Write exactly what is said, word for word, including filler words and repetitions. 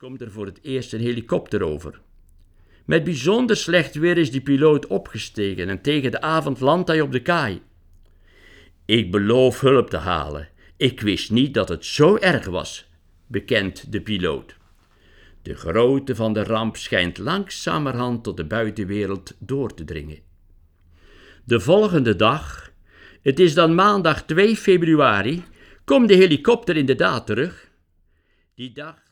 komt er voor het eerst een helikopter over. Met bijzonder slecht weer is die piloot opgestegen en tegen de avond landt hij op de kaai. Ik beloof hulp te halen. Ik wist niet dat het zo erg was, bekent de piloot. De grootte van de ramp schijnt langzamerhand tot de buitenwereld door te dringen. De volgende dag, het is dan maandag twee februari, komt de helikopter inderdaad terug. Die dag